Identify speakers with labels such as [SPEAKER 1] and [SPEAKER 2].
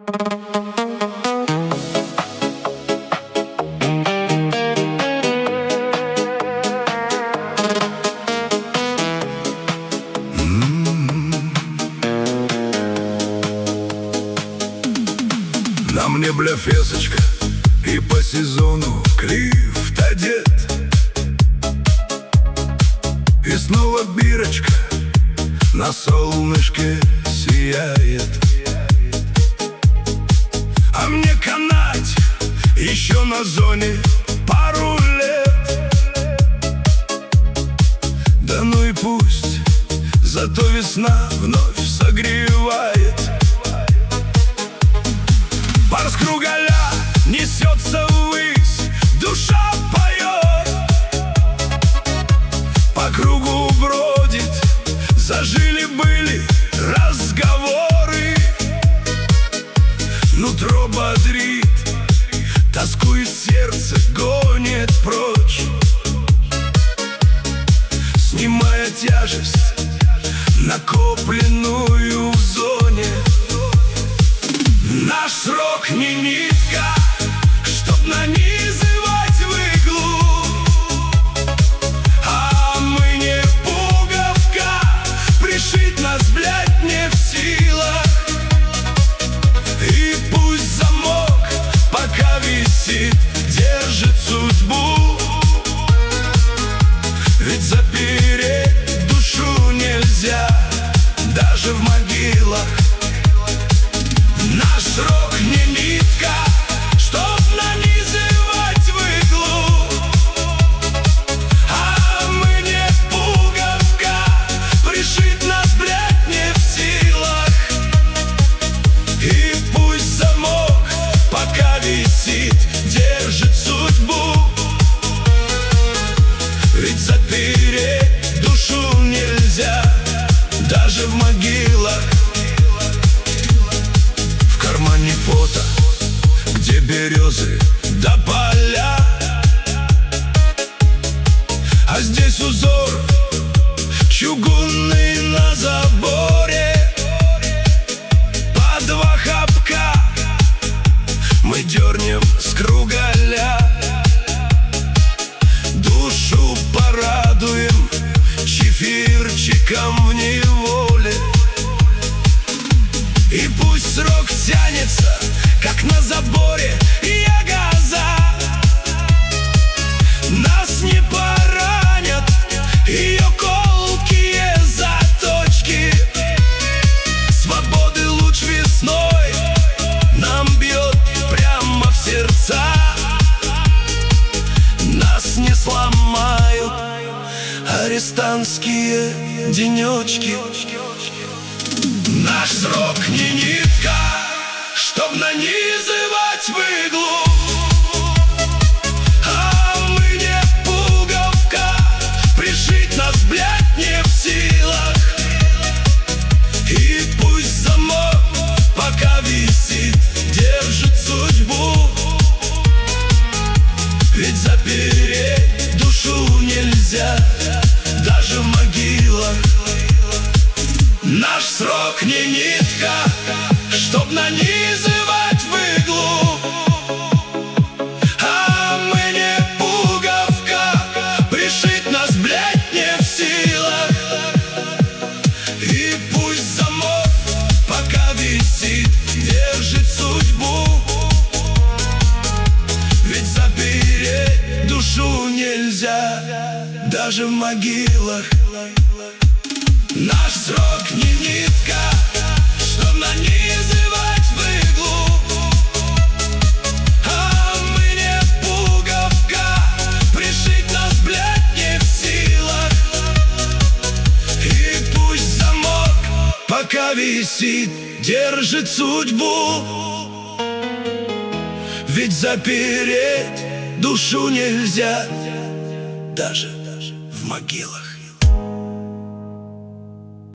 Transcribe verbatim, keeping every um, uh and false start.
[SPEAKER 1] На мне бляфесочка и по сезону клифт одет, и снова бирочка на солнышке сияет. А мне канать еще на зоне пару лет. Да ну и пусть, зато весна вновь согревает. Пар с кругаля несется ввысь, душа поет, по кругу бродит, зажили-были разговоры. Нутро бодрит, тоску из сердца гонит прочь, снимая тяжесть, накопленную в зоне. Наш срок не нитка, чтоб нанизывать в иглу, а мы не пуговка, пришить нас, блядь, не в силах. И пусть замок пока висит, держит судьбу, ведь запереть душу нельзя даже в могилах. Наш срок не нитка, чтоб нанизывать в иглу, а мы не пуговка, пришить нас, блядь, не в силах. И пусть замок пока висит, держит судьбу, ведь запереть душу нельзя даже в могилах. Пота, где березы до поля, а здесь узор чугунный на заборе. По два хапка мы дернем с кругаля, душу порадуем чефирчиком в неволе. И пусть срок тянется, как на заборе ягоза, нас не поранят ее колкие заточки. Свободы луч весной нам бьет прямо в сердца. Нас не сломают арестантские денечки. Наш срок не нитка, чтоб нанизывать в иглу, а мы не пуговка, пришить нас, блядь, не в силах. И пусть замок пока висит, держит судьбу, ведь запереть душу нельзя даже в могилах. Наш срок не нитка, чтоб нанизывать в иглу, а мы не пуговка, пришить нас, блядь, не в силах. И пусть замок пока висит, держит судьбу, ведь запереть душу нельзя даже в могилах. Наш срок не нитка, чтоб нанизывать в иглу, а мы не пуговка, пришить нас, блядь, не в силах. И пусть замок пока висит, держит судьбу, ведь запереть душу нельзя даже в могилах.